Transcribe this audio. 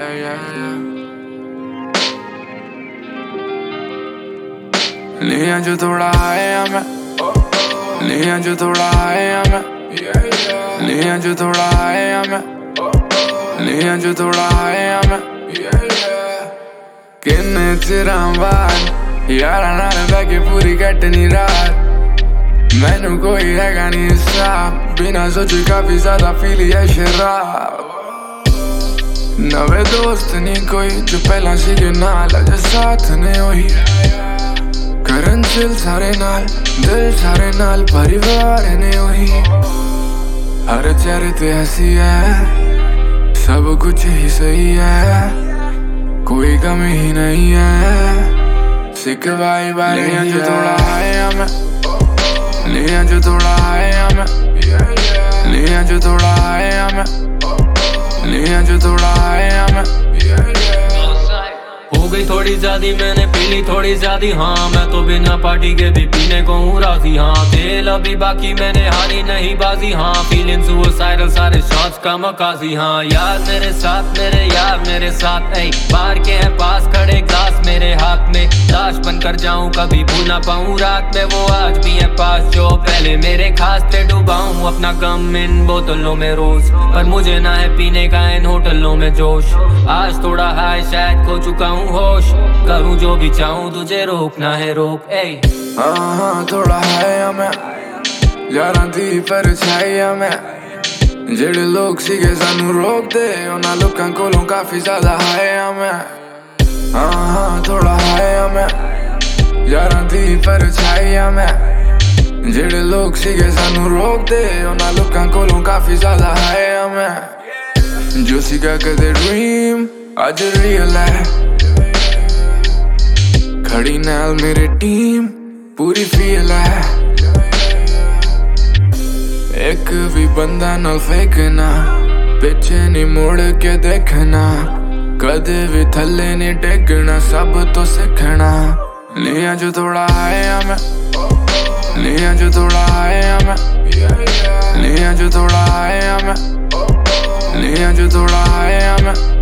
लिया जो थोड़ा आया मैं, लिया जो थोड़ा आया मैं, लिया जो थोड़ा आया मैं, लिया जो थोड़ा आया मैं। किन्ने चिरां बाद यारा नाल बैठ के पूरी कटनी रात। मैनू कोई हैगा नहीं हिसाब, बिना सोचे काफी ज्यादा फील है शराब। नवे दोस्त नहीं कोई जो पहला सीखे नाल, अज साथ ने वही करन चिल सारे नाल, दिल सारे नाल, परिवार ने वही। हर चेहरे ते हंसी है, सब कुछ ही सही है, कोई कमी ही नहीं है। सिक भाई बारे लिया जो थोड़ा आया मैं, लिया जो थोड़ा आया मैं, लिया जो थोड़ा आया मैं, लिया जो थोड़ा आया मैं। हो गई थोड़ी ज्यादा मैंने पी ली थोड़ी ज्यादा, हाँ मैं तो बिना पार्टी के भी पीने को हूँ राजी। हाँ तेल अभी बाकी मैंने हारी नहीं बाजी, हाँ फीलिंग सुसाइडल सारे शॉट्स का मकाजी। हाँ यार मेरे साथ मेरे यार मेरे साथ नहीं, बाहर के हैं पास खड़े ग्लास मेरे हाथ में, लाश बन कर जाऊं कभी भूल ना पाऊं रात में। वो आज भी है पास जो पहले मेरे खास थे, डुबाऊं अपना गम इन बोतलों में रोज, पर मुझे ना है पीने का इन होटलों में जोश। आज थोड़ा हाय शायद खो चुका हूँ होश, करूं जो भी चाहूं तुझे रोकना है रोक। हाँ थोड़ा है मैं, यारां दी परछाई मैं, जेड़े लोग सीगे सानू रोक दे उन्हां लोकां कोलों काफी ज्यादा है मैं। हाँ थोड़ा है मैं, यारां दी परछाई मैं, जेड़े लोग सीगे सानू रोक दे उन्हां लोकां कोलों काफी ज्यादा है मैं। जो सीगा कदे ड्रीम अज रियल है, खड़ी नाल मेरी टीम पूरी फील है। एक भी बंदा ना फेंकना, पीछे नहीं मुड़ के देखना, कदे भी थल्ले नहीं टेकना, सब तो सीखना। लिया जो थोड़ा आया मैं, लिया जो थोड़ा आया मैं, लिया जो थोड़ा आया मैं, लिया जो थोड़ा आया मैं।